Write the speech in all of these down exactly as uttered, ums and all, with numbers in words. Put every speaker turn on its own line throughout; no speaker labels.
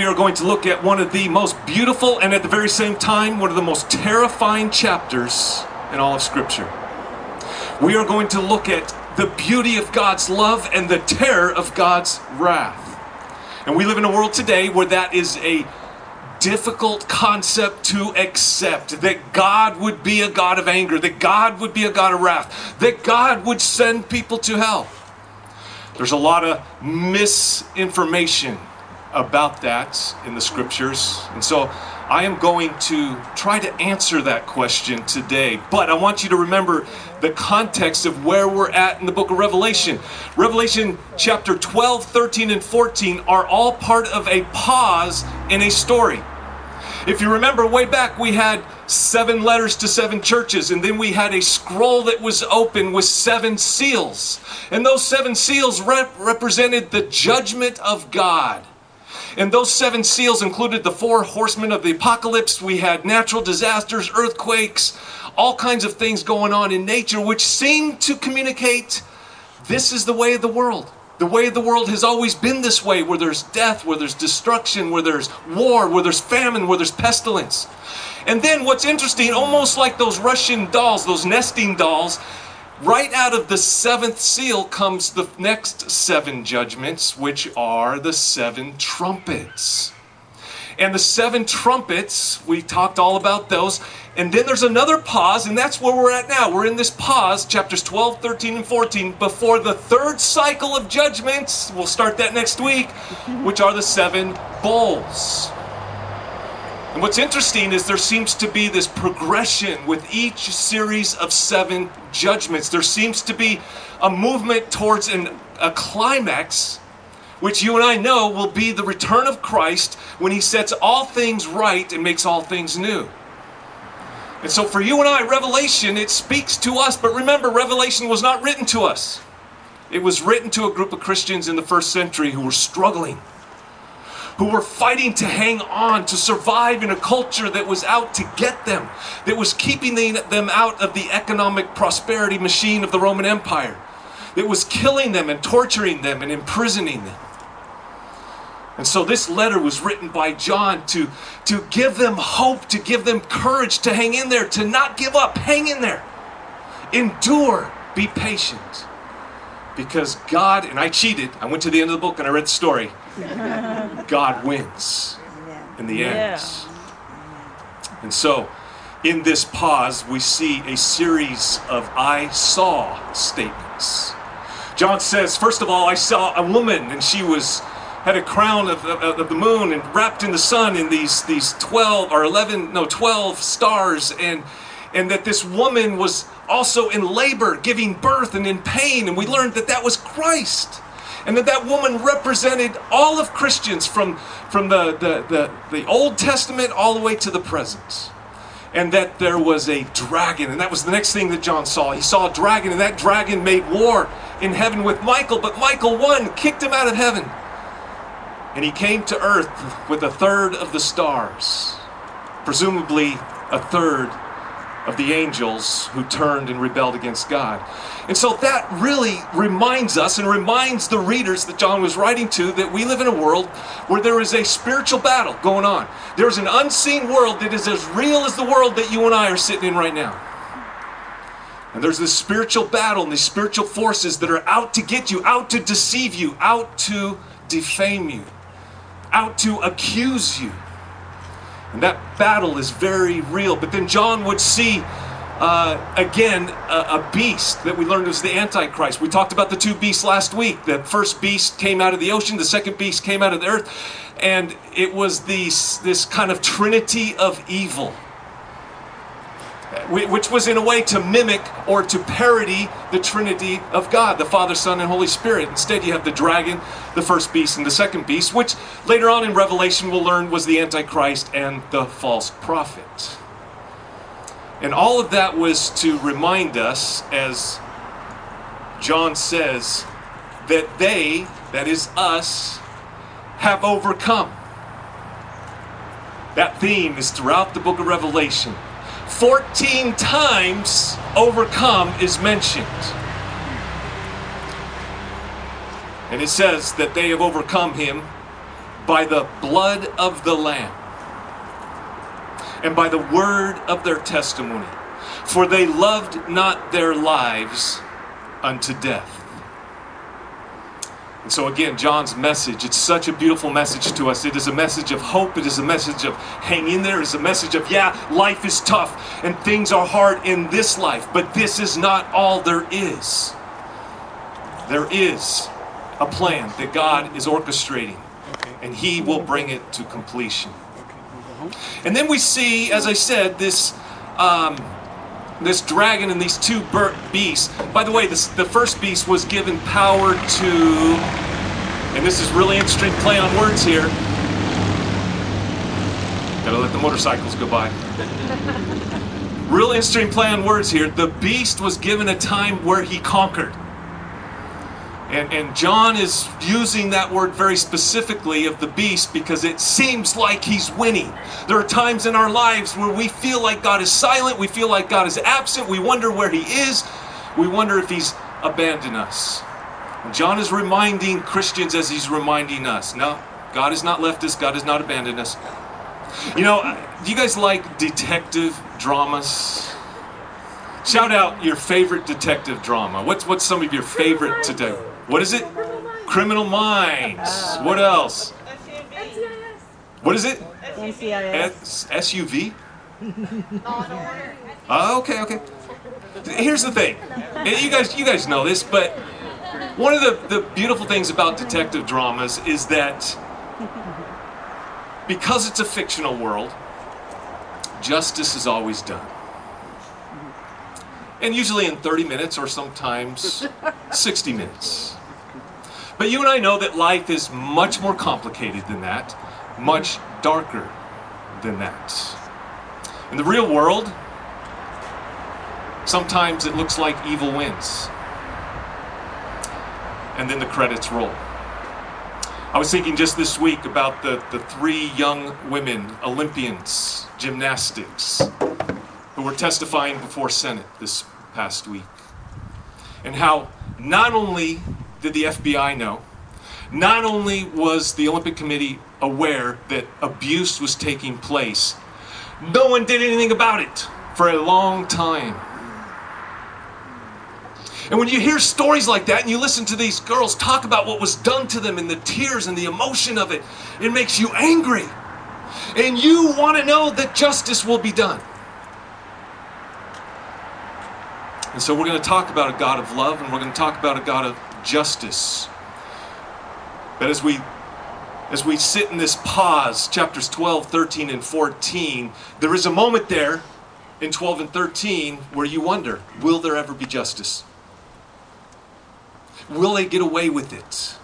we are going to look at one of the most beautiful and at the very same time one of the most terrifying chapters in all of Scripture. We are going to look at the beauty of God's love and the terror of God's wrath. And we live in a world today where that is a difficult concept to accept, that God would be a God of anger, that God would be a God of wrath, that God would send people to hell. There's a lot of misinformation about that in the Scriptures, and so I am going to try to answer that question today. But I want you to remember the context of where we're at in the book of Revelation. Revelation chapter twelve, thirteen, and fourteen are all part of a pause in a story. If you remember way back, we had seven letters to seven churches, and then we had a scroll that was open with seven seals. And those seven seals rep- represented the judgment of God. And those seven seals included the four horsemen of the apocalypse. We had natural disasters, earthquakes, all kinds of things going on in nature, which seemed to communicate this is the way of the world. The way of the world has always been this way, where there's death, where there's destruction, where there's war, where there's famine, where there's pestilence. And then what's interesting, almost like those Russian dolls, those nesting dolls, right out of the seventh seal comes the next seven judgments, which are the seven trumpets. And the seven trumpets, we talked all about those. And then there's another pause, and that's where we're at now. We're in this pause, chapters twelve, thirteen, and fourteen, before the third cycle of judgments. We'll start that next week, which are the seven bowls. And what's interesting is there seems to be this progression with each series of seven judgments. There seems to be a movement towards an, a climax, which you and I know will be the return of Christ when he sets all things right and makes all things new. And so for you and I, Revelation, it speaks to us. But remember, Revelation was not written to us. It was written to a group of Christians in the first century who were struggling, who were fighting to hang on, to survive in a culture that was out to get them, that was keeping them out of the economic prosperity machine of the Roman Empire, that was killing them and torturing them and imprisoning them. And so this letter was written by John to, to give them hope, to give them courage to hang in there, to not give up, hang in there, endure, be patient. Because God, and I cheated, I went to the end of the book and I read the story. God wins in the end. Yeah. And so, in this pause, we see a series of I saw statements. John says, first of all, I saw a woman, and she was had a crown of, of, of the moon and wrapped in the sun in these these twelve or eleven, no, twelve stars, and and that this woman was also in labor, giving birth and in pain, and we learned that that was Christ. And that that woman represented all of Christians from, from the, the, the, the Old Testament all the way to the present. And that there was a dragon, and that was the next thing that John saw. He saw a dragon, and that dragon made war in heaven with Michael, but Michael won, kicked him out of heaven. And he came to earth with a third of the stars, presumably a third of the angels who turned and rebelled against God. And so that really reminds us and reminds the readers that John was writing to that we live in a world where there is a spiritual battle going on. There's an unseen world that is as real as the world that you and I are sitting in right now. And there's this spiritual battle and these spiritual forces that are out to get you, out to deceive you, out to defame you, out to accuse you. And that battle is very real. But then John would see, uh, again, a, a beast that we learned was the Antichrist. We talked about the two beasts last week. The first beast came out of the ocean. The second beast came out of the earth. And it was these, this kind of trinity of evil, which was in a way to mimic or to parody the Trinity of God, the Father, Son, and Holy Spirit. Instead, you have the dragon, the first beast, and the second beast, which later on in Revelation we'll learn was the Antichrist and the false prophet. And all of that was to remind us, as John says, that they, that is us, have overcome. That theme is throughout the book of Revelation. fourteen times overcome is mentioned. And it says that they have overcome him by the blood of the Lamb and by the word of their testimony. For they loved not their lives unto death. And so again, John's message, it's such a beautiful message to us. It is a message of hope. It is a message of hang in there. It's a message of, yeah, life is tough and things are hard in this life, but this is not all there is. There is a plan that God is orchestrating, and He will bring it to completion. And then we see, as I said, this um, this dragon and these two burnt beasts. By the way, this, the first beast was given power to, and this is really interesting play on words here. Gotta let the motorcycles go by. Real interesting play on words here. The beast was given a time where he conquered. And, and John is using that word very specifically of the beast because it seems like he's winning. There are times in our lives where we feel like God is silent, we feel like God is absent, we wonder where He is, we wonder if He's abandoned us. And John is reminding Christians as he's reminding us, no, God has not left us, God has not abandoned us. You know, do you guys like detective dramas? Shout out your favorite detective drama. What's what's some of your favorite today? What is it? Criminal Minds. What else? What is it?
N C I S.
S U V? Oh, okay, okay. Here's the thing. You guys, you guys know this, but one of the, the beautiful things about detective dramas is that because it's a fictional world, justice is always done. And usually in thirty minutes or sometimes sixty minutes. But you and I know that life is much more complicated than that, much darker than that. In the real world, sometimes it looks like evil wins. And then the credits roll. I was thinking just this week about the, the three young women, Olympians, gymnastics, who were testifying before Senate this past week. And how not only did the F B I know, not only was the Olympic Committee aware that abuse was taking place, no one did anything about it for a long time. And when you hear stories like that and you listen to these girls talk about what was done to them and the tears and the emotion of it, it makes you angry. And you want to know that justice will be done. And so we're going to talk about a God of love, and we're going to talk about a God of justice. But as we as we sit in this pause, chapters twelve, thirteen, and fourteen, there is a moment there in twelve and thirteen where you wonder, will there ever be justice? Will they get away with it?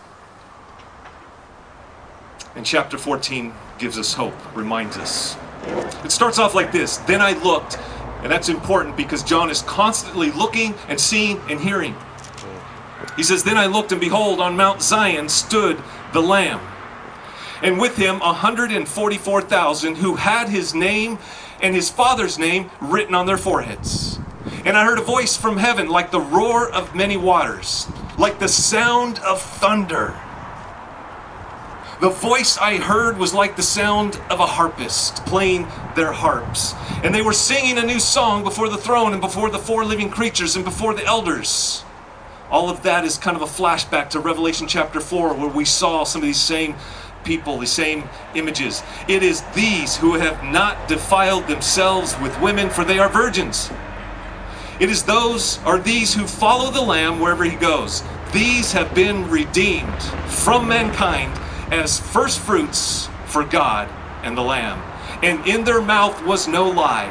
And chapter fourteen gives us hope, reminds us. It starts off like this: then I looked. And that's important because John is constantly looking and seeing and hearing. He says, then I looked, and behold, on Mount Zion stood the Lamb, and with him one hundred forty-four thousand who had his name and his Father's name written on their foreheads. And I heard a voice from heaven like the roar of many waters, like the sound of thunder. The voice I heard was like the sound of a harpist playing their harps. And they were singing a new song before the throne and before the four living creatures and before the elders. All of that is kind of a flashback to Revelation chapter four, where we saw some of these same people, these same images. It is these who have not defiled themselves with women, for they are virgins. It is those, or these who follow the Lamb wherever he goes. These have been redeemed from mankind as first fruits for God and the Lamb. And in their mouth was no lie,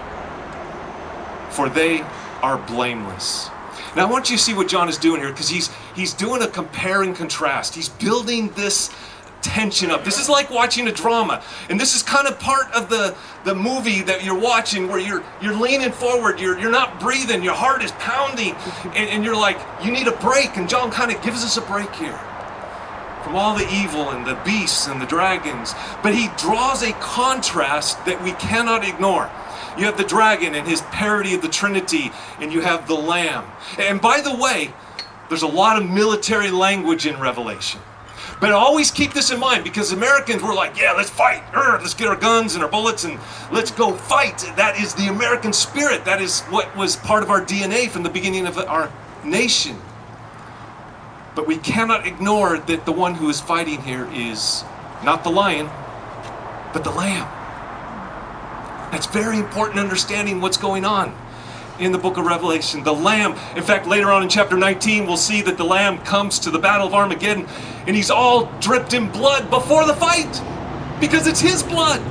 for they are blameless. Now I want you to see what John is doing here, because he's he's doing a compare and contrast. He's building this tension up. This is like watching a drama, and this is kind of part of the the movie that you're watching, where you're you're leaning forward, you're you're not breathing, your heart is pounding, and, and you're like, you need a break. And John kind of gives us a break here from all the evil and the beasts and the dragons. But he draws a contrast that we cannot ignore. You have the dragon and his parody of the Trinity, and you have the Lamb. And by the way, there's a lot of military language in Revelation. But always keep this in mind, because Americans were like, yeah, let's fight. Urgh, let's get our guns and our bullets and let's go fight. That is the American spirit. That is what was part of our D N A from the beginning of our nation. But we cannot ignore that the one who is fighting here is not the lion, but the lamb. That's very important, understanding what's going on in the book of Revelation. The lamb, in fact, later on in chapter nineteen, we'll see that the lamb comes to the battle of Armageddon, and he's all dripped in blood before the fight, because it's his blood.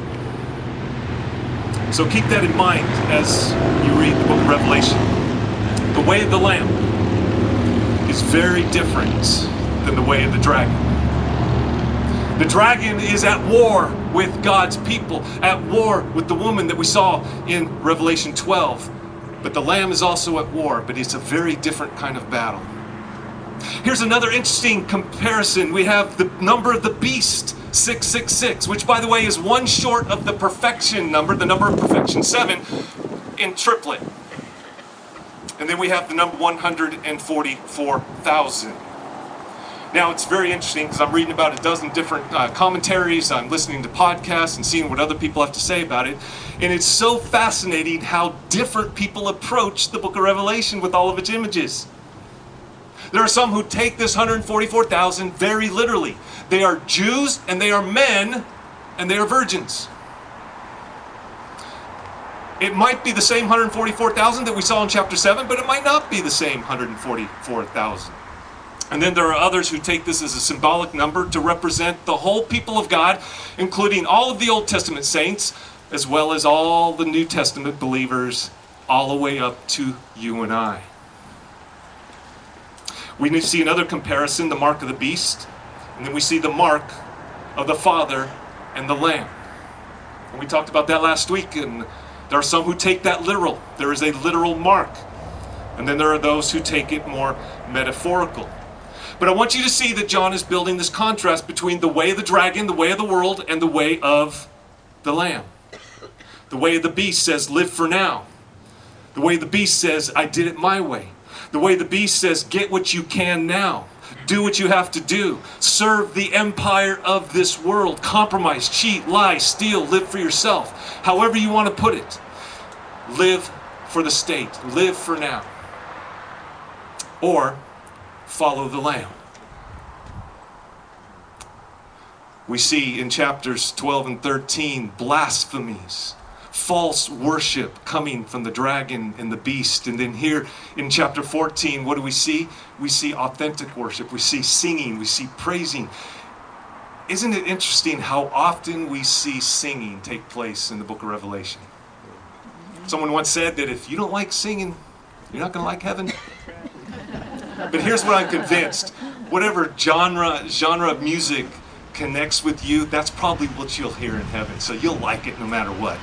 So keep that in mind as you read the book of Revelation. The way of the lamb is very different than the way of the dragon. The dragon is at war with God's people, at war with the woman that we saw in Revelation twelve. But the lamb is also at war, but it's a very different kind of battle. Here's another interesting comparison. We have the number of the beast, six six six, which, by the way, is one short of the perfection number, the number of perfection, seven, in triplet. And then we have the number one hundred forty-four thousand. Now, it's very interesting because I'm reading about a dozen different uh, commentaries, I'm listening to podcasts and seeing what other people have to say about it. And it's so fascinating how different people approach the book of Revelation with all of its images. There are some who take this one hundred forty-four thousand very literally. They are Jews and they are men and they are virgins. It might be the same one hundred forty-four thousand that we saw in chapter seven, but it might not be the same one hundred forty-four thousand. And then there are others who take this as a symbolic number to represent the whole people of God, including all of the Old Testament saints, as well as all the New Testament believers, all the way up to you and I. We need to see another comparison, the mark of the beast, and then we see the mark of the Father and the Lamb. And we talked about that last week, and there are some who take that literal. There is a literal mark. And then there are those who take it more metaphorical. But I want you to see that John is building this contrast between the way of the dragon, the way of the world, and the way of the Lamb. The way of the beast says, live for now. The way of the beast says, I did it my way. The way of the beast says, get what you can now. Do what you have to do. Serve the empire of this world. Compromise, cheat, lie, steal, live for yourself. However you want to put it. Live for the state. Live for now. Or follow the Lamb. We see in chapters twelve and thirteen blasphemies, false worship coming from the dragon and the beast. And then here in chapter fourteen, what do we see? We see authentic worship. We see singing. We see praising. Isn't it interesting how often we see singing take place in the book of Revelation? Someone once said that if you don't like singing, you're not going to like heaven. But here's what I'm convinced. Whatever genre, genre of music connects with you, that's probably what you'll hear in heaven. So you'll like it no matter what.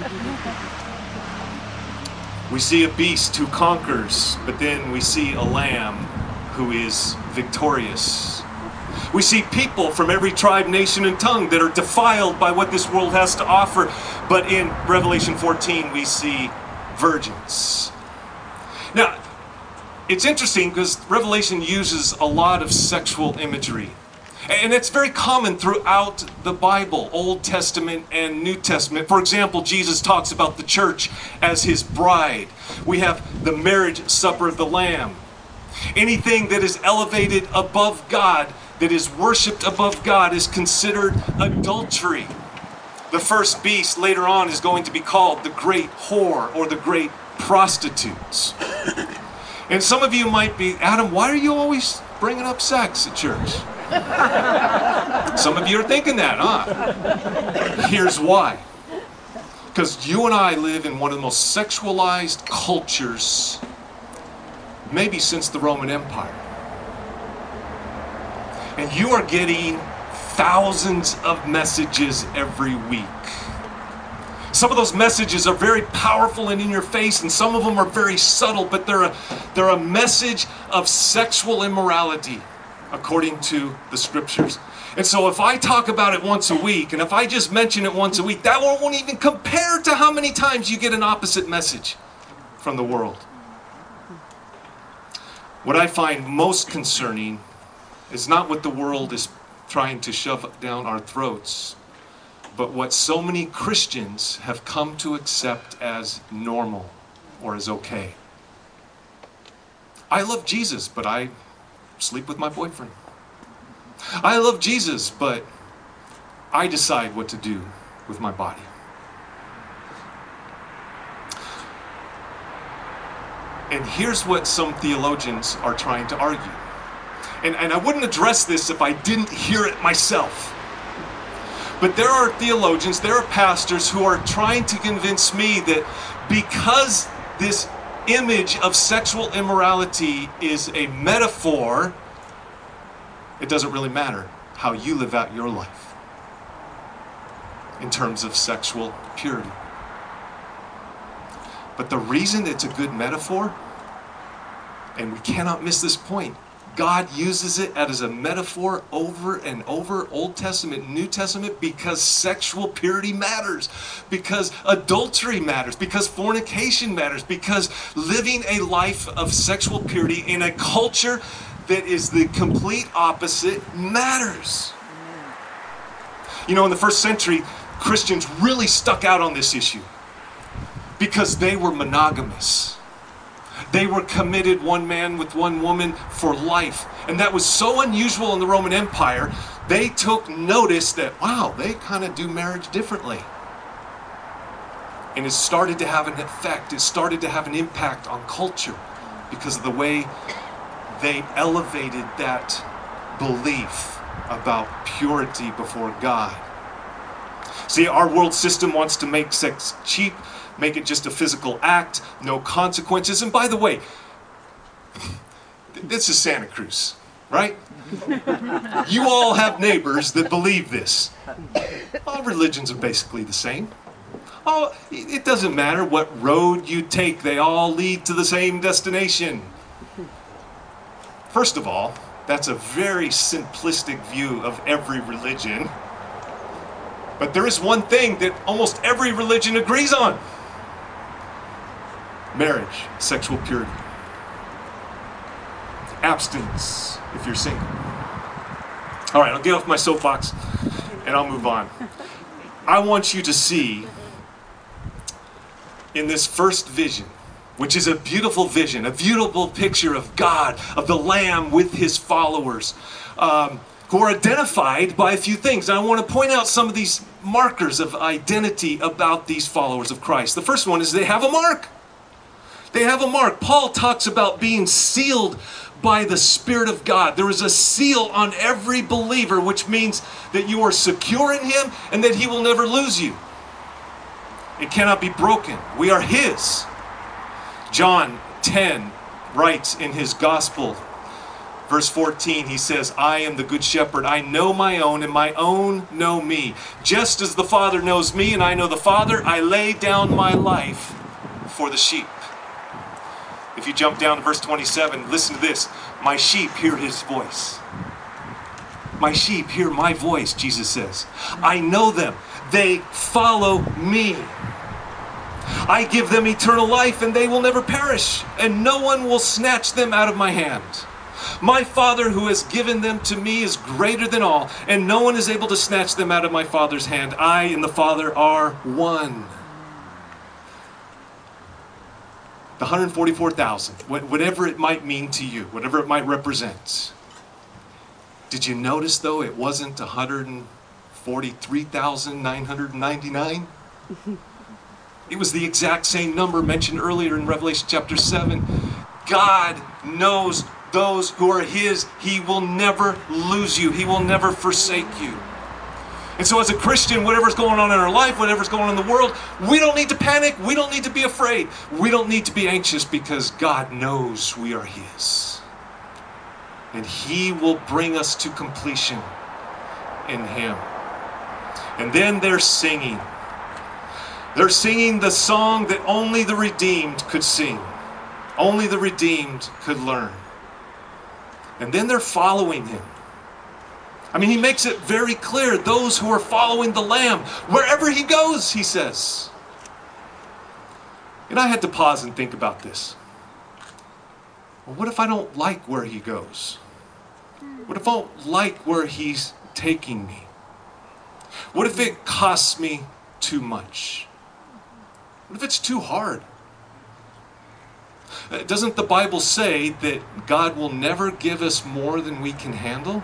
We see a beast who conquers, but then we see a lamb who is victorious. We see people from every tribe, nation, and tongue that are defiled by what this world has to offer. But in Revelation fourteen, we see virgins. Now, it's interesting because Revelation uses a lot of sexual imagery. And it's very common throughout the Bible, Old Testament and New Testament. For example, Jesus talks about the church as his bride. We have the marriage supper of the Lamb. Anything that is elevated above God, that is worshipped above God, is considered adultery. The first beast later on is going to be called the great whore or the great prostitutes. And some of you might be, Adam, why are you always bringing up sex at church? Some of you are thinking that, huh? Here's why. Because you and I live in one of the most sexualized cultures, maybe since the Roman Empire. And you are getting thousands of messages every week. Some of those messages are very powerful and in your face, and some of them are very subtle, but they're a, they're a message of sexual immorality, according to the scriptures. And so if I talk about it once a week, and if I just mention it once a week, that won't even compare to how many times you get an opposite message from the world. What I find most concerning is not what the world is trying to shove down our throats, but what so many Christians have come to accept as normal or as okay. I love Jesus, but I sleep with my boyfriend. I love Jesus, but I decide what to do with my body. And here's what some theologians are trying to argue. And, and I wouldn't address this if I didn't hear it myself. But there are theologians, there are pastors who are trying to convince me that because this image of sexual immorality is a metaphor, it doesn't really matter how you live out your life in terms of sexual purity. But the reason it's a good metaphor, and we cannot miss this point, God uses it as a metaphor over and over, Old Testament, New Testament, because sexual purity matters, because adultery matters, because fornication matters, because living a life of sexual purity in a culture that is the complete opposite matters. You know, in the first century, Christians really stuck out on this issue because they were monogamous. They were committed, one man with one woman, for life. And that was so unusual in the Roman Empire, they took notice that, wow, they kind of do marriage differently. And it started to have an effect. It started to have an impact on culture because of the way they elevated that belief about purity before God. See, our world system wants to make sex cheap, make it just a physical act, no consequences. And by the way, this is Santa Cruz, right? You all have neighbors that believe this. All religions are basically the same. Oh, it doesn't matter what road you take, they all lead to the same destination. First of all, that's a very simplistic view of every religion. But there is one thing that almost every religion agrees on. Marriage, sexual purity. Abstinence, if you're single. All right, I'll get off my soapbox and I'll move on. I want you to see in this first vision, which is a beautiful vision, a beautiful picture of God, of the Lamb with his followers, um, who are identified by a few things. And I want to point out some of these markers of identity about these followers of Christ. The first one is they have a mark. They have a mark. Paul talks about being sealed by the Spirit of God. There is a seal on every believer, which means that you are secure in him and that he will never lose you. It cannot be broken. We are his. John ten writes in his gospel, verse fourteen, he says, I am the good shepherd. I know my own, and my own know me. Just as the Father knows me, and I know the Father, I lay down my life for the sheep. If you jump down to verse twenty-seven, listen to this. My sheep hear his voice. My sheep hear my voice, Jesus says. I know them. They follow me. I give them eternal life, and they will never perish, and no one will snatch them out of my hand. My Father who has given them to me is greater than all, and no one is able to snatch them out of my Father's hand. I and the Father are one. The one hundred forty-four thousand, whatever it might mean to you, whatever it might represent. Did you notice, though, it wasn't one hundred forty-three thousand nine hundred ninety-nine? It was the exact same number mentioned earlier in Revelation chapter seven. God knows those who are his. He will never lose you. He will never forsake you. And so as a Christian, whatever's going on in our life, whatever's going on in the world, we don't need to panic. We don't need to be afraid. We don't need to be anxious because God knows we are his. And he will bring us to completion in him. And then they're singing. They're singing the song that only the redeemed could sing. Only the redeemed could learn. And then they're following him. I mean, he makes it very clear, those who are following the Lamb, wherever he goes, he says. And I had to pause and think about this. Well, what if I don't like where he goes? What if I don't like where he's taking me? What if it costs me too much? What if it's too hard? Doesn't the Bible say that God will never give us more than we can handle?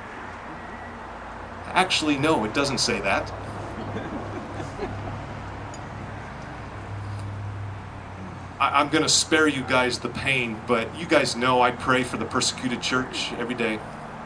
Actually, no, it doesn't say that. I, I'm going to spare you guys the pain, but you guys know I pray for the persecuted church every day.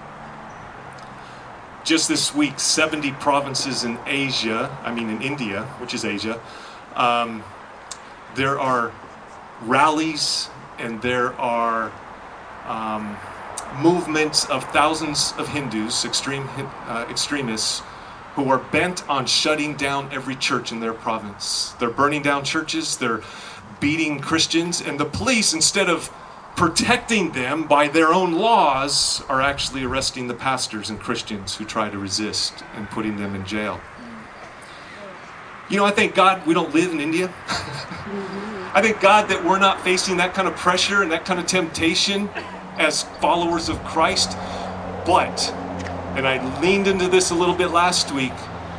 Just this week, seventy provinces in Asia, I mean in India, which is Asia, um, there are rallies and there are um, movements of thousands of Hindus, extreme uh, extremists, who are bent on shutting down every church in their province. They're burning down churches, they're beating Christians, and the police, instead of protecting them by their own laws, are actually arresting the pastors and Christians who try to resist and putting them in jail. You know, I thank God we don't live in India. I thank God that we're not facing that kind of pressure and that kind of temptation as followers of Christ. But, and I leaned into this a little bit last week,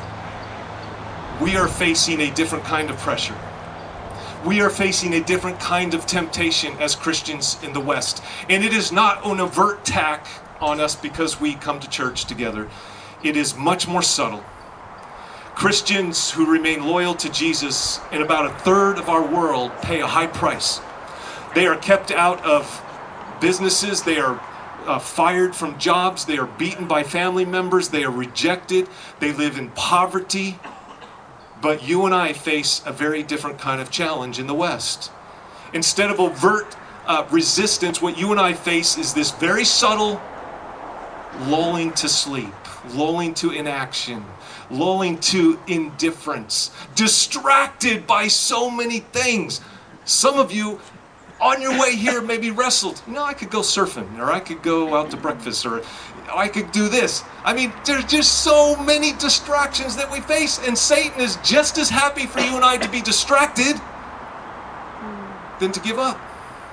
we are facing a different kind of pressure. We are facing a different kind of temptation as Christians in the West. And it is not an overt attack on us because we come to church together. It is much more subtle. Christians who remain loyal to Jesus in about a third of our world pay a high price. They are kept out of businesses. They are uh, fired from jobs. They are beaten by family members. They are rejected. They live in poverty. But you and I face a very different kind of challenge in the West. Instead of overt uh, resistance, what you and I face is this very subtle lulling to sleep, lulling to inaction, lulling to indifference, distracted by so many things. Some of you on your way here maybe wrestled, you know, I could go surfing, or I could go out to breakfast, or I could do this. I mean, there's just so many distractions that we face, and Satan is just as happy for you and I to be distracted than to give up.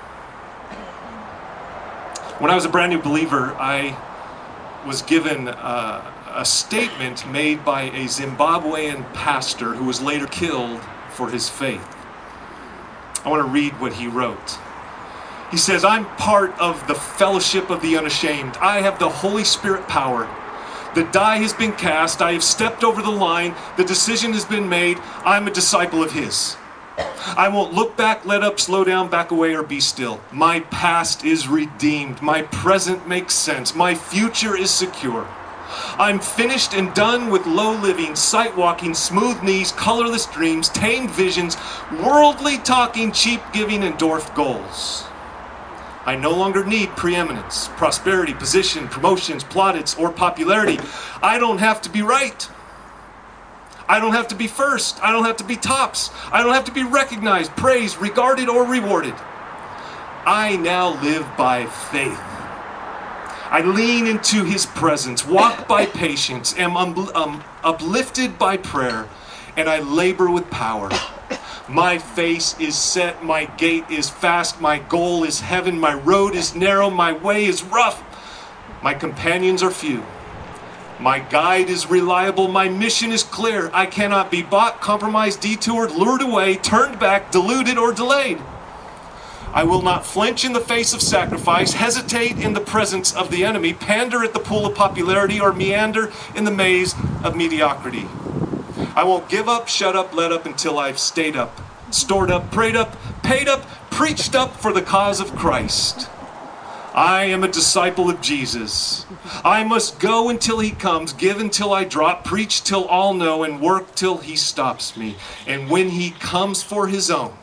When I was a brand new believer, I was given uh, a statement made by a Zimbabwean pastor who was later killed for his faith. I want to read what he wrote. He says, "I'm part of the fellowship of the unashamed. I have the Holy Spirit power. The die has been cast. I have stepped over the line. The decision has been made. I'm a disciple of His. I won't look back, let up, slow down, back away, or be still. My past is redeemed. My present makes sense. My future is secure. I'm finished and done with low living, sight walking, smooth knees, colorless dreams, tamed visions, worldly talking, cheap giving, and dwarfed goals. I no longer need preeminence, prosperity, position, promotions, plaudits, or popularity. I don't have to be right. I don't have to be first. I don't have to be tops. I don't have to be recognized, praised, regarded, or rewarded. I now live by faith. I lean into His presence, walk by patience, am um, um, uplifted by prayer, and I labor with power. My face is set, my gait is fast, my goal is heaven, my road is narrow, my way is rough, my companions are few. My guide is reliable, my mission is clear. I cannot be bought, compromised, detoured, lured away, turned back, deluded, or delayed. I will not flinch in the face of sacrifice, hesitate in the presence of the enemy, pander at the pool of popularity, or meander in the maze of mediocrity. I won't give up, shut up, let up until I've stayed up, stored up, prayed up, paid up, preached up for the cause of Christ. I am a disciple of Jesus. I must go until He comes, give until I drop, preach till all know, and work till He stops me. And when He comes for His own,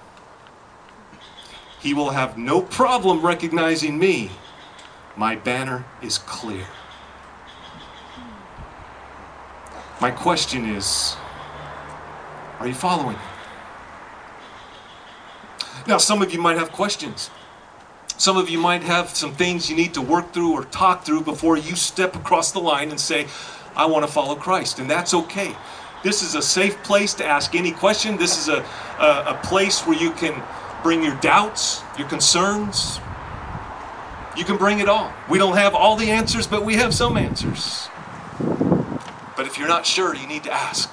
He will have no problem recognizing me. My banner is clear." My question is, are you following? Now, some of you might have questions. Some of you might have some things you need to work through or talk through before you step across the line and say, I want to follow Christ. And that's okay. This is a safe place to ask any question. This is a, a, a place where you can bring your doubts, your concerns. You can bring it all. We don't have all the answers, but we have some answers. But if you're not sure, you need to ask.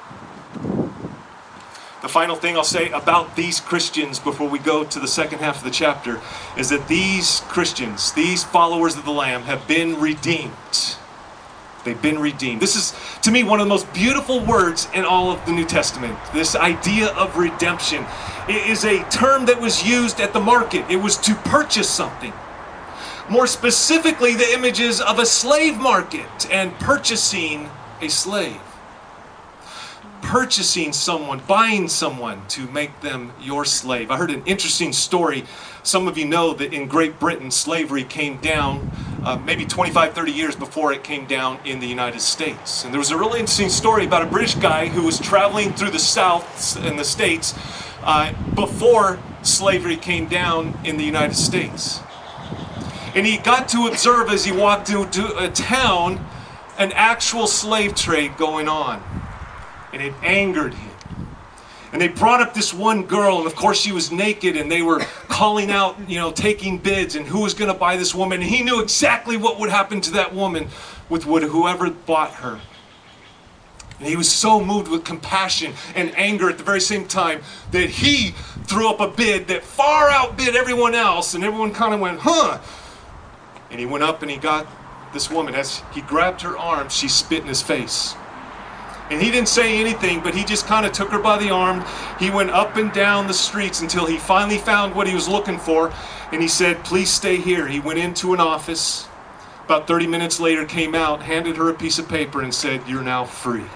The final thing I'll say about these Christians before we go to the second half of the chapter is that these Christians, these followers of the Lamb, have been redeemed. They've been redeemed. This is, to me, one of the most beautiful words in all of the New Testament. This idea of redemption. It is a term that was used at the market. It was to purchase something. More specifically, the images of a slave market and purchasing a slave. Purchasing someone, buying someone to make them your slave. I heard an interesting story. Some of you know that in Great Britain, slavery came down uh, maybe twenty-five, thirty years before it came down in the United States. And there was a really interesting story about a British guy who was traveling through the South in the States uh, before slavery came down in the United States. And he got to observe as he walked into a town an actual slave trade going on. And it angered him. And they brought up this one girl, and of course she was naked, and they were calling out, you know, taking bids, and who was going to buy this woman. And he knew exactly what would happen to that woman with whoever bought her. And he was so moved with compassion and anger at the very same time that he threw up a bid that far outbid everyone else, and everyone kind of went, huh? And he went up and he got this woman. As he grabbed her arm, she spit in his face. And he didn't say anything, but he just kind of took her by the arm. He went up and down the streets until he finally found what he was looking for. And he said, please stay here. He went into an office. About thirty minutes later, came out, handed her a piece of paper and said, you're now free.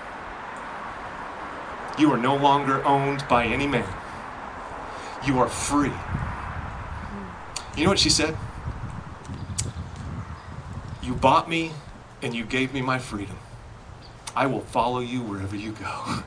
You are no longer owned by any man. You are free. You know what she said? You bought me and you gave me my freedom. I will follow you wherever you go.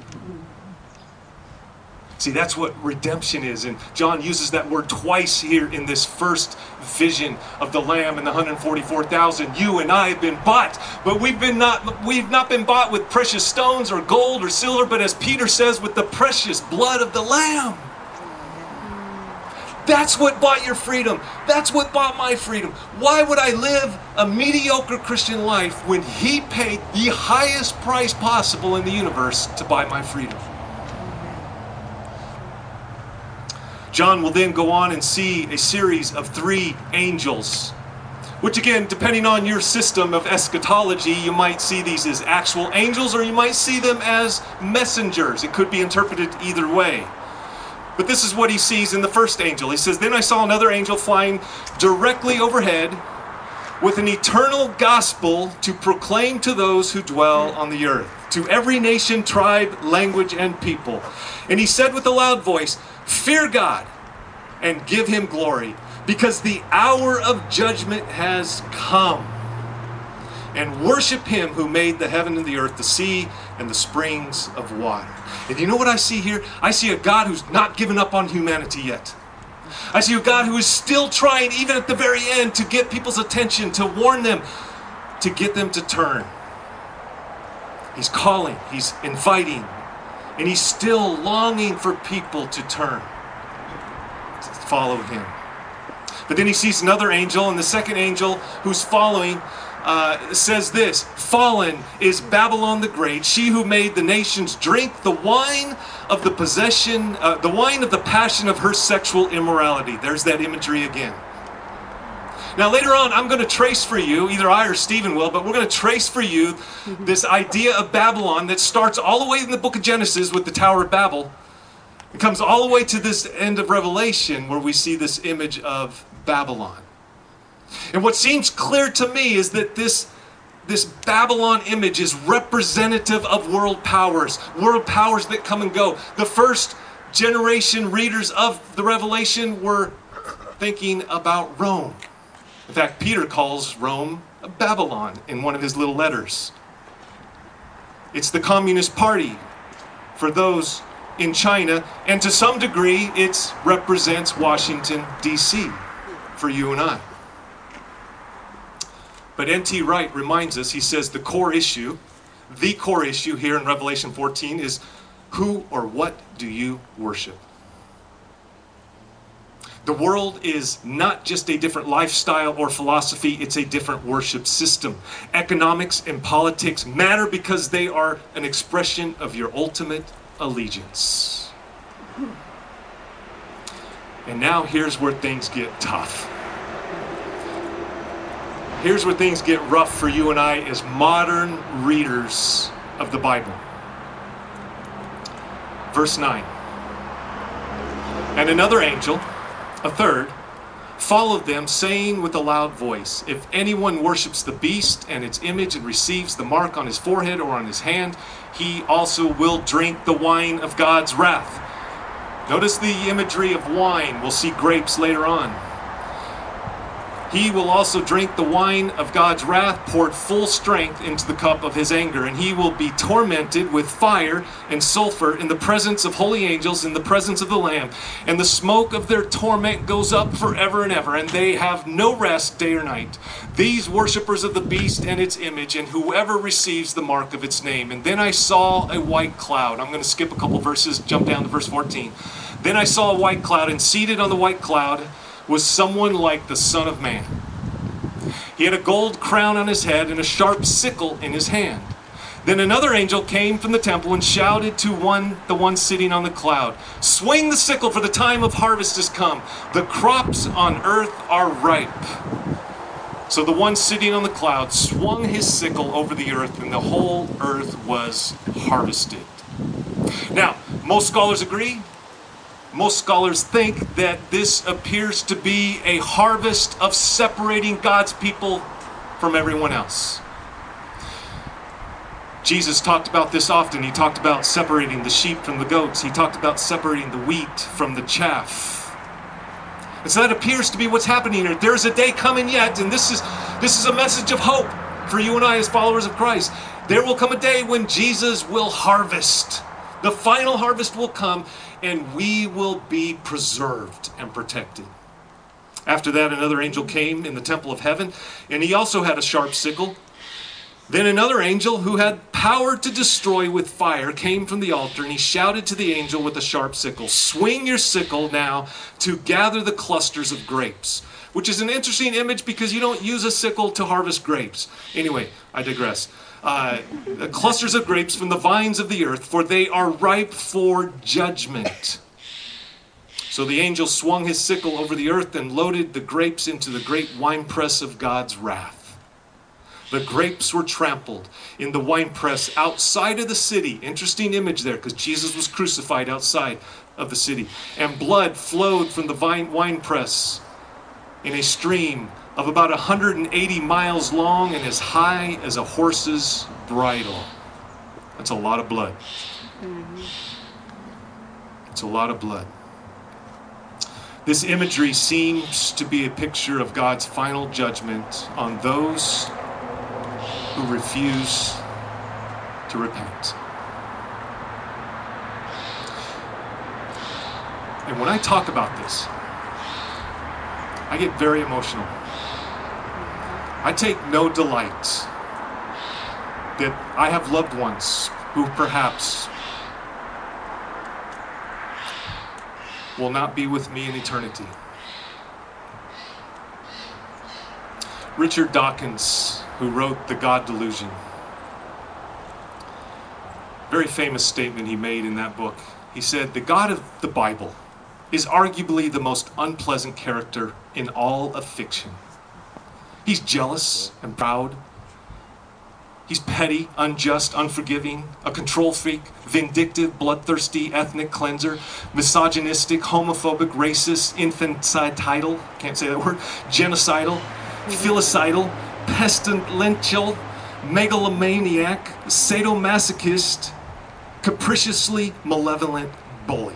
See, that's what redemption is. And John uses that word twice here in this first vision of the Lamb and the one hundred forty-four thousand. You and I have been bought, but we've been not we've not been bought with precious stones or gold or silver, but as Peter says, with the precious blood of the Lamb. That's what bought your freedom. That's what bought my freedom. Why would I live a mediocre Christian life when he paid the highest price possible in the universe to buy my freedom? John will then go on and see a series of three angels, which again, depending on your system of eschatology, you might see these as actual angels or you might see them as messengers. It could be interpreted either way. But this is what he sees in the first angel. He says, then I saw another angel flying directly overhead with an eternal gospel to proclaim to those who dwell on the earth, to every nation, tribe, language, and people. And he said with a loud voice, fear God and give him glory, because the hour of judgment has come. And worship him who made the heaven and the earth, the sea, and the springs of water. And you know what I see here? I see a God who's not given up on humanity yet. I see a God who is still trying, even at the very end, to get people's attention, to warn them, to get them to turn. He's calling, he's inviting, and he's still longing for people to turn, to follow him. But then he sees another angel, and the second angel who's following Uh, says this, fallen is Babylon the Great, she who made the nations drink the wine of the possession, uh, the wine of the passion of her sexual immorality. There's that imagery again. Now later on, I'm going to trace for you, either I or Stephen will, but we're going to trace for you this idea of Babylon that starts all the way in the book of Genesis with the Tower of Babel. It comes all the way to this end of Revelation where we see this image of Babylon. And what seems clear to me is that this, this Babylon image is representative of world powers, world powers that come and go. The first generation readers of the Revelation were thinking about Rome. In fact, Peter calls Rome Babylon in one of his little letters. It's the Communist Party for those in China, and to some degree it represents Washington, D C for you and I. But N T Wright reminds us, he says the core issue, the core issue here in Revelation fourteen is who or what do you worship? The world is not just a different lifestyle or philosophy, it's a different worship system. Economics and politics matter because they are an expression of your ultimate allegiance. And now here's where things get tough. Here's where things get rough for you and I as modern readers of the Bible. Verse nine. And another angel, a third, followed them, saying with a loud voice, if anyone worships the beast and its image and receives the mark on his forehead or on his hand, he also will drink the wine of God's wrath. Notice the imagery of wine. We'll see grapes later on. He will also drink the wine of God's wrath, poured full strength into the cup of his anger, and he will be tormented with fire and sulfur in the presence of holy angels, in the presence of the Lamb. And the smoke of their torment goes up forever and ever, and they have no rest day or night. These worshippers of the beast and its image, and whoever receives the mark of its name. And then I saw a white cloud. I'm going to skip a couple verses, jump down to verse fourteen. Then I saw a white cloud, and seated on the white cloud was someone like the Son of Man. He had a gold crown on his head and a sharp sickle in his hand. Then another angel came from the temple and shouted to one, the one sitting on the cloud, swing the sickle, for the time of harvest has come. The crops on earth are ripe. So the one sitting on the cloud swung his sickle over the earth, and the whole earth was harvested. Now, most scholars agree. Most scholars think that this appears to be a harvest of separating God's people from everyone else. Jesus talked about this often. He talked about separating the sheep from the goats. He talked about separating the wheat from the chaff. And so that appears to be what's happening here. There's a day coming yet, and this is this is a message of hope for you and I as followers of Christ. There will come a day when Jesus will harvest. The final harvest will come, and we will be preserved and protected. After that, another angel came in the temple of heaven, and he also had a sharp sickle. Then another angel who had power to destroy with fire came from the altar, and he shouted to the angel with a sharp sickle, swing your sickle now to gather the clusters of grapes. Which is an interesting image because you don't use a sickle to harvest grapes. Anyway, I digress. Uh, clusters of grapes from the vines of the earth, for they are ripe for judgment. So the angel swung his sickle over the earth and loaded the grapes into the great winepress of God's wrath. The grapes were trampled in the winepress outside of the city. Interesting image there, because Jesus was crucified outside of the city. And blood flowed from the vine winepress in a stream of about one hundred eighty miles long and as high as a horse's bridle. That's a lot of blood. Mm-hmm. It's a lot of blood. This imagery seems to be a picture of God's final judgment on those who refuse to repent. And when I talk about this, I get very emotional. I take no delight that I have loved ones who perhaps will not be with me in eternity. Richard Dawkins, who wrote The God Delusion, very famous statement he made in that book. He said, the God of the Bible is arguably the most unpleasant character in all of fiction. He's jealous and proud. He's petty, unjust, unforgiving, a control freak, vindictive, bloodthirsty, ethnic cleanser, misogynistic, homophobic, racist, infanticidal, can't say that word, genocidal, filicidal, pestilential, megalomaniac, sadomasochist, capriciously malevolent bully.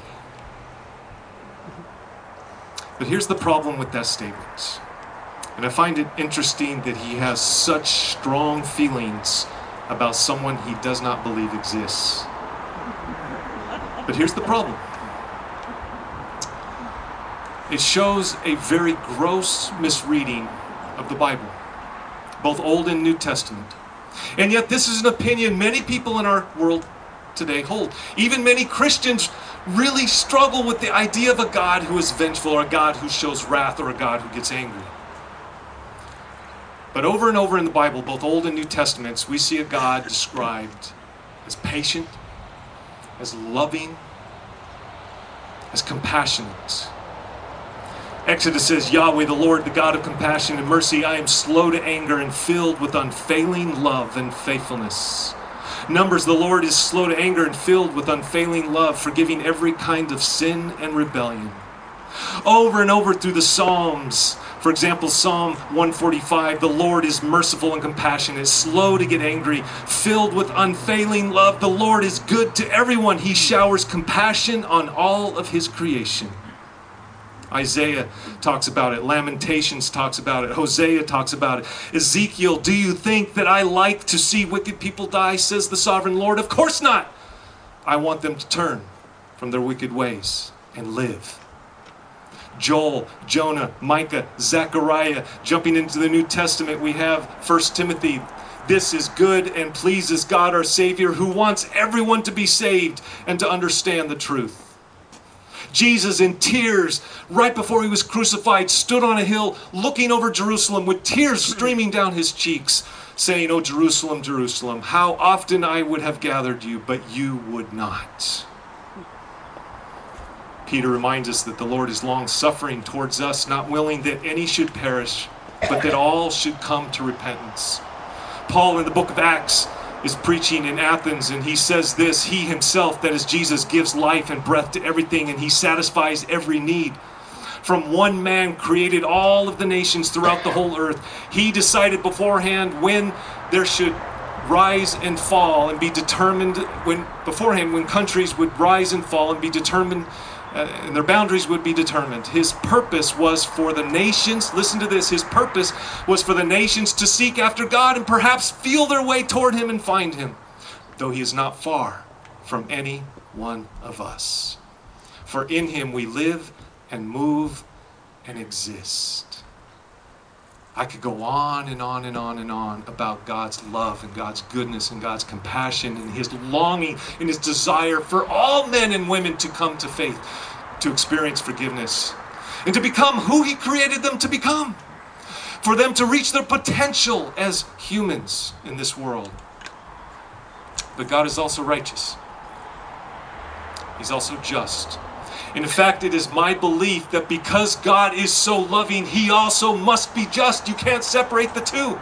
But here's the problem with that statement. And I find it interesting that he has such strong feelings about someone he does not believe exists. But here's the problem. It shows a very gross misreading of the Bible, both Old and New Testament. And yet this is an opinion many people in our world today hold. Even many Christians really struggle with the idea of a God who is vengeful, or a God who shows wrath, or a God who gets angry. But over and over in the Bible, both Old and New Testaments, we see a God described as patient, as loving, as compassionate. Exodus says, Yahweh, the Lord, the God of compassion and mercy, I am slow to anger and filled with unfailing love and faithfulness. Numbers, the Lord is slow to anger and filled with unfailing love, forgiving every kind of sin and rebellion. Over and over through the Psalms, for example, Psalm one forty-five, the Lord is merciful and compassionate, slow to get angry, filled with unfailing love. The Lord is good to everyone. He showers compassion on all of his creation. Isaiah talks about it. Lamentations talks about it. Hosea talks about it. Ezekiel, do you think that I like to see wicked people die, says the sovereign Lord? Of course not. I want them to turn from their wicked ways and live. Joel, Jonah, Micah, Zechariah. Jumping into the New Testament, we have First Timothy. This is good and pleases God our Savior, who wants everyone to be saved and to understand the truth. Jesus, in tears, right before he was crucified, stood on a hill looking over Jerusalem with tears streaming down his cheeks, saying, "O Jerusalem, Jerusalem, how often I would have gathered you, but you would not." Peter reminds us that the Lord is long-suffering towards us, not willing that any should perish, but that all should come to repentance. Paul, in the book of Acts, is preaching in Athens, and he says this, he himself, that is Jesus, gives life and breath to everything, and he satisfies every need. From one man created all of the nations throughout the whole earth. He decided beforehand when there should rise and fall and be determined, when beforehand when countries would rise and fall and be determined, uh, and their boundaries would be determined. His purpose was for the nations, listen to this, his purpose was for the nations to seek after God and perhaps feel their way toward him and find him, though he is not far from any one of us. For in him we live and move and exist. I could go on and on and on and on about God's love and God's goodness and God's compassion and his longing and his desire for all men and women to come to faith, to experience forgiveness, and to become who he created them to become, for them to reach their potential as humans in this world. But God is also righteous. He's also just. In fact, it is my belief that because God is so loving, he also must be just. You can't separate the two.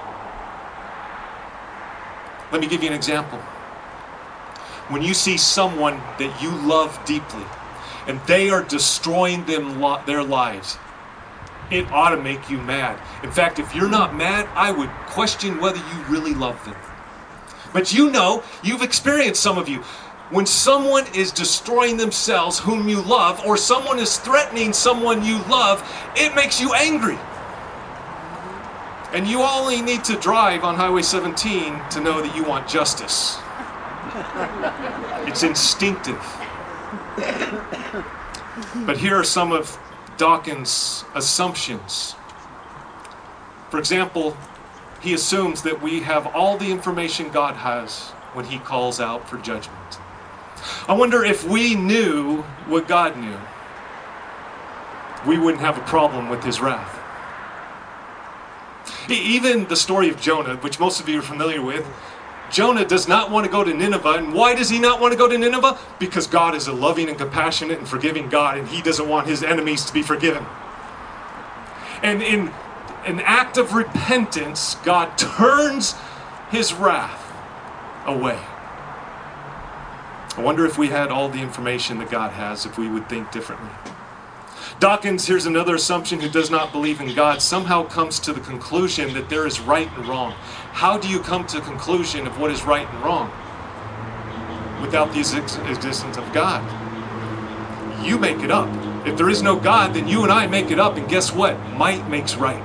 Let me give you an example. When you see someone that you love deeply, and they are destroying them their lives, it ought to make you mad. In fact, if you're not mad, I would question whether you really love them. But you know, you've experienced, some of you, when someone is destroying themselves whom you love, or someone is threatening someone you love, it makes you angry. And you only need to drive on Highway seventeen to know that you want justice. It's instinctive. But here are some of Dawkins' assumptions. For example, he assumes that we have all the information God has when he calls out for judgment. I wonder if we knew what God knew, we wouldn't have a problem with his wrath. Even the story of Jonah, which most of you are familiar with, Jonah does not want to go to Nineveh. And why does he not want to go to Nineveh? Because God is a loving and compassionate and forgiving God, and he doesn't want his enemies to be forgiven. And in an act of repentance, God turns his wrath away. I wonder if we had all the information that God has, if we would think differently. Dawkins, here's another assumption, who does not believe in God, somehow comes to the conclusion that there is right and wrong. How do you come to the conclusion of what is right and wrong without the existence of God? You make it up. If there is no God, then you and I make it up, and guess what? Might makes right.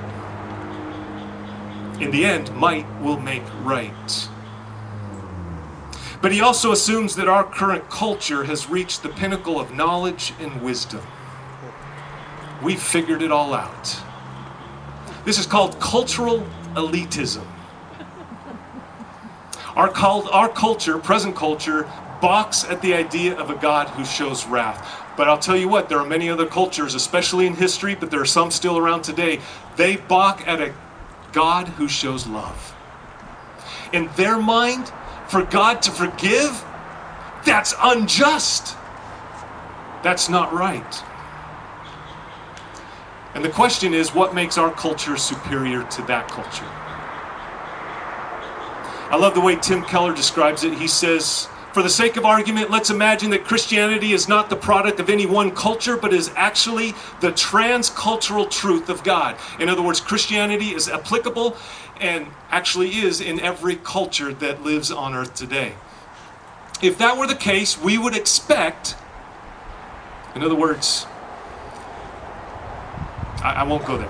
In the end, might will make right. But he also assumes that our current culture has reached the pinnacle of knowledge and wisdom. We've figured it all out. This is called cultural elitism. Our, cult, our culture, present culture, balks at the idea of a God who shows wrath. But I'll tell you what, there are many other cultures, especially in history, but there are some still around today. They balk at a God who shows love. In their mind, for God to forgive, that's unjust. That's not right. And the question is, what makes our culture superior to that culture? I love the way Tim Keller describes it. He says, for the sake of argument, let's imagine that Christianity is not the product of any one culture, but is actually the transcultural truth of God. In other words, Christianity is applicable and actually is in every culture that lives on earth today. If that were the case, we would expect, in other words, I, I won't go there.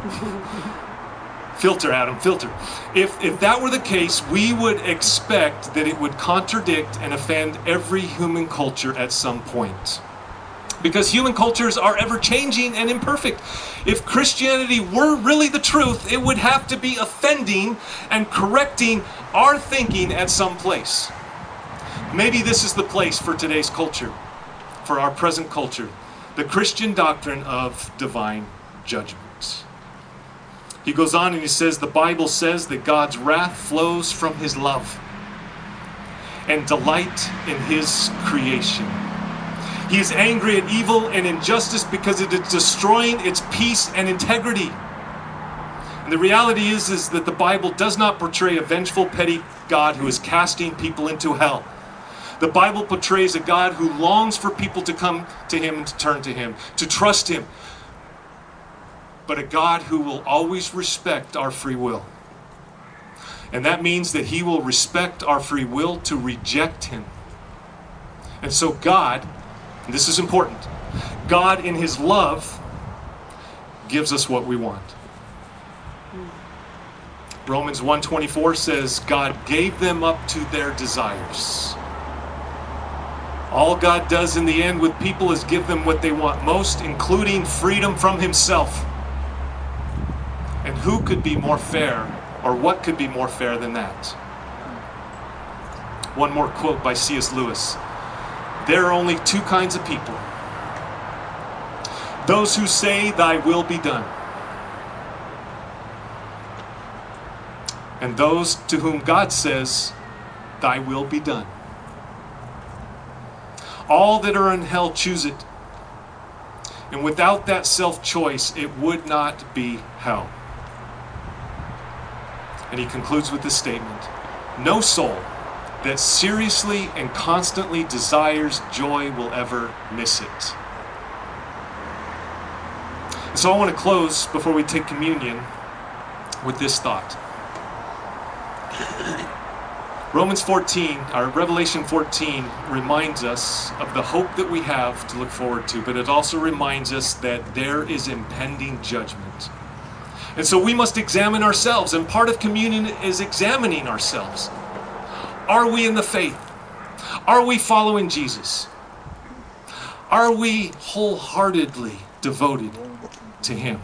Filter, Adam, filter. If, if that were the case, we would expect that it would contradict and offend every human culture at some point. Because human cultures are ever changing and imperfect. If Christianity were really the truth, it would have to be offending and correcting our thinking at some place. Maybe this is the place for today's culture, for our present culture, the Christian doctrine of divine judgment. He goes on and he says, the Bible says that God's wrath flows from his love and delight in his creation. He is angry at evil and injustice because it is destroying its peace and integrity. And the reality is, is that the Bible does not portray a vengeful, petty God who is casting people into hell. The Bible portrays a God who longs for people to come to him and to turn to him, to trust him. But a God who will always respect our free will. And that means that he will respect our free will to reject him. And so God, and this is important, God in his love gives us what we want. Romans one twenty-four says, God gave them up to their desires. All God does in the end with people is give them what they want most, including freedom from himself. And who could be more fair, or what could be more fair than that? One more quote by C S Lewis. There are only two kinds of people. Those who say, thy will be done. And those to whom God says, thy will be done. All that are in hell choose it. And without that self-choice, it would not be hell. And he concludes with this statement. No soul that seriously and constantly desires joy will ever miss it. So I want to close before we take communion with this thought. Romans fourteen, or Revelation fourteen, reminds us of the hope that we have to look forward to, but it also reminds us that there is impending judgment. And so we must examine ourselves, and part of communion is examining ourselves. Are we in the faith? Are we following Jesus? Are we wholeheartedly devoted to him?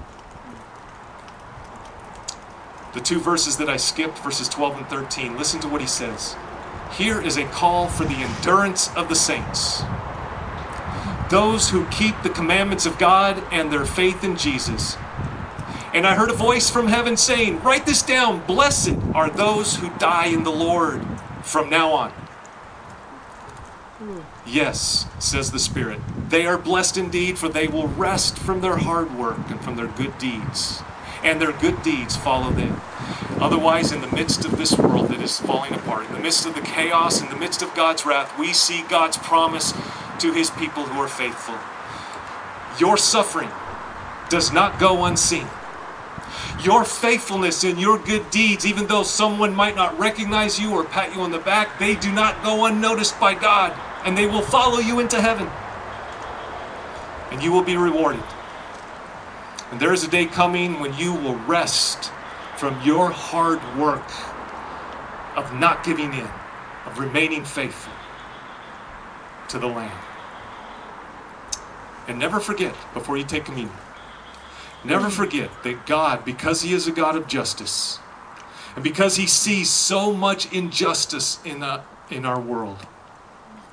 The two verses that I skipped, verses twelve and thirteen, listen to what he says. Here is a call for the endurance of the saints. Those who keep the commandments of God and their faith in Jesus. And I heard a voice from heaven saying, write this down, blessed are those who die in the Lord from now on. Yes, says the Spirit, they are blessed indeed, for they will rest from their hard work and from their good deeds. And their good deeds follow them. Otherwise, in the midst of this world that is falling apart, in the midst of the chaos, in the midst of God's wrath, we see God's promise to his people who are faithful. Your suffering does not go unseen. Your faithfulness and your good deeds, even though someone might not recognize you or pat you on the back, they do not go unnoticed by God, and they will follow you into heaven. And you will be rewarded. And there is a day coming when you will rest from your hard work of not giving in, of remaining faithful to the Lamb. And never forget, before you take communion, never forget that God, because he is a God of justice, and because he sees so much injustice in, uh, in our world,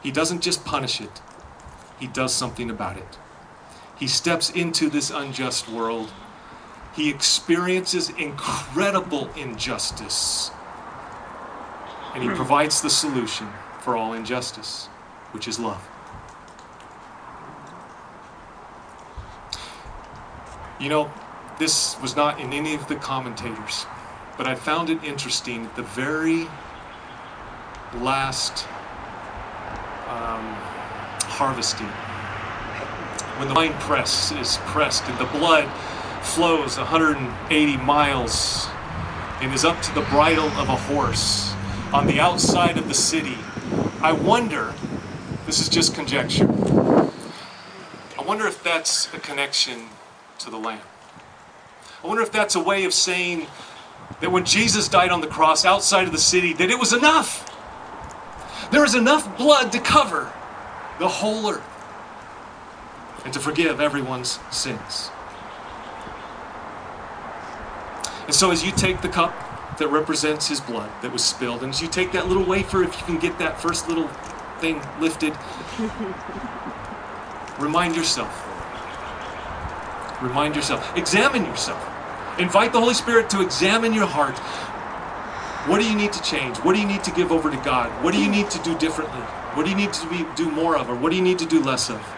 He doesn't just punish it. He does something about it. He steps into this unjust world. He experiences incredible injustice. And he provides the solution for all injustice, which is love. You know, this was not in any of the commentators, but I found it interesting at the very last um, harvesting, when the wine press is pressed and the blood flows one hundred eighty miles and is up to the bridle of a horse on the outside of the city. I wonder, this is just conjecture, I wonder if that's a connection to the Lamb. I wonder if that's a way of saying that when Jesus died on the cross outside of the city, that it was enough. There is enough blood to cover the whole earth and to forgive everyone's sins. And so as you take the cup that represents his blood that was spilled, and as you take that little wafer, if you can get that first little thing lifted, remind yourself. Remind yourself. Examine yourself. Invite the Holy Spirit to examine your heart. What do you need to change? What do you need to give over to God? What do you need to do differently? What do you need to be, do more of, or what do you need to do less of?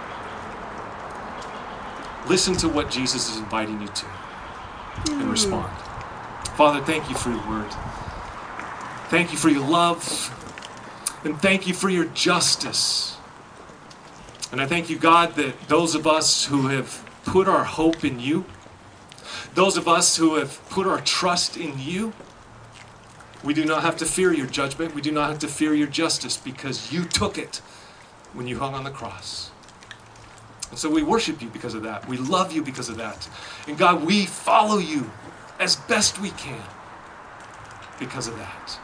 Listen to what Jesus is inviting you to and respond. Father, thank you for your word. Thank you for your love. And thank you for your justice. And I thank you, God, that those of us who have put our hope in you, those of us who have put our trust in you, we do not have to fear your judgment. We do not have to fear your justice, because you took it when you hung on the cross. And so we worship you because of that. We love you because of that. And God, we follow you as best we can because of that.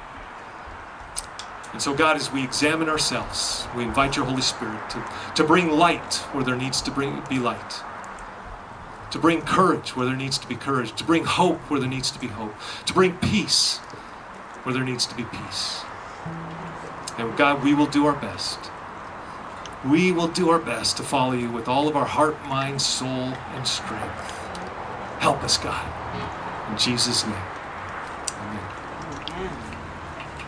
And so God, as we examine ourselves, we invite your Holy Spirit to, to bring light where there needs to bring, be light. To bring courage where there needs to be courage. To bring hope where there needs to be hope. To bring peace where there needs to be peace. And God, we will do our best. We will do our best to follow you with all of our heart, mind, soul, and strength. Help us, God. In Jesus' name. Amen. Amen.